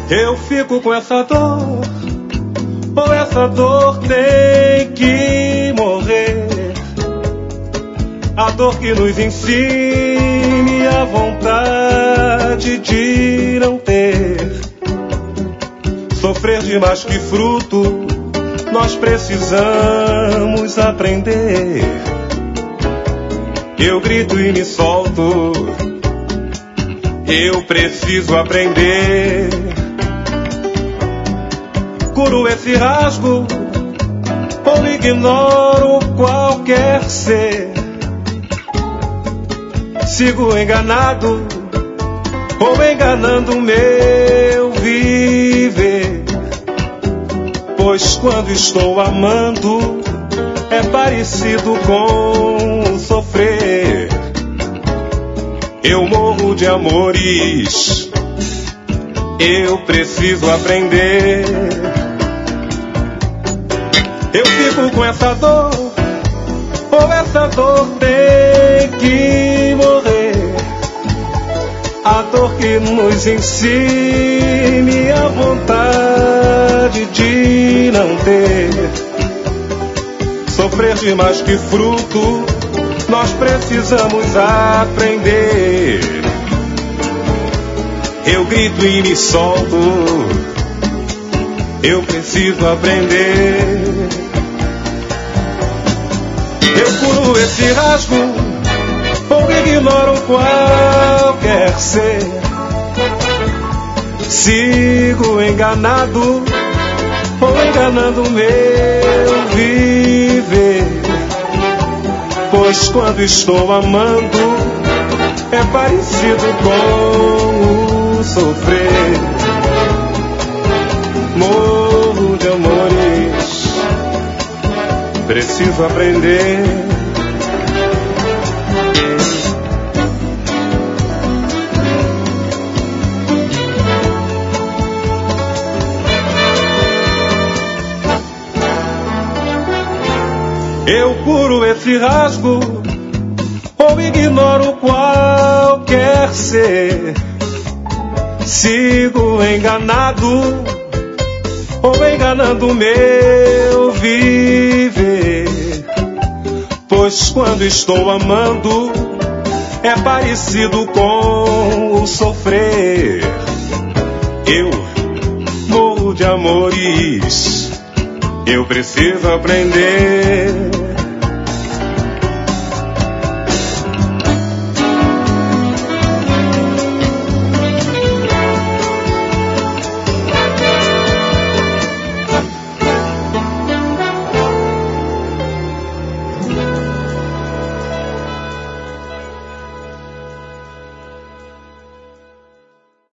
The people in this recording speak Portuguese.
Eu fico com essa dor, ou essa dor tem que morrer. A dor que nos ensine a vontade de não ter. Sofrer demais que fruto, nós precisamos aprender. Eu grito e me solto, eu preciso aprender. Curo esse rasgo, ou ignoro qualquer ser. Sigo enganado, ou enganando o meu viver. Pois quando estou amando, é parecido com sofrer. Eu morro de amores, eu preciso aprender. Eu fico com essa dor, ou essa dor tem que morrer. A dor que nos ensine a vontade de não ter. Sofrer demais que fruto, nós precisamos aprender. Eu grito e me solto, eu preciso aprender. Eu curo esse rasgo, ou ignoro qualquer ser. Sigo enganado, ou enganando o meu viver. Pois quando estou amando, é parecido com o sofrer. Morro de amores, preciso aprender. Eu curo esse rasgo, ou ignoro qualquer ser. Sigo enganado, ou enganando o meu viver. Pois quando estou amando, é parecido com o sofrer. Eu morro de amores, eu preciso aprender.